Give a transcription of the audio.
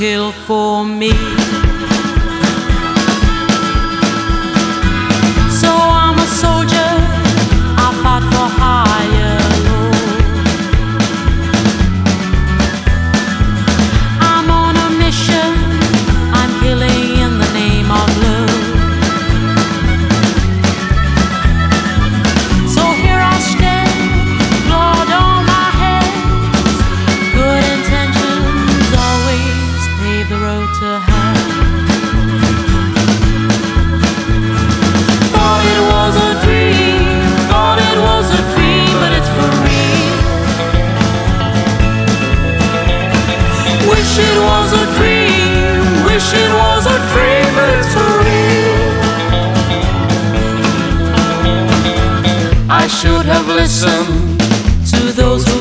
kill for me. So I'm a soldier, I fought for higher Lord. I'm on a mission, I'm killing in the name of love. So here I stand, blood on my hands. Good intentions always pave the road to hell. Thought it was a dream, thought it was a dream, but it's for real. Wish it was a dream, wish it was a dream, but it's for real. I should have listened to those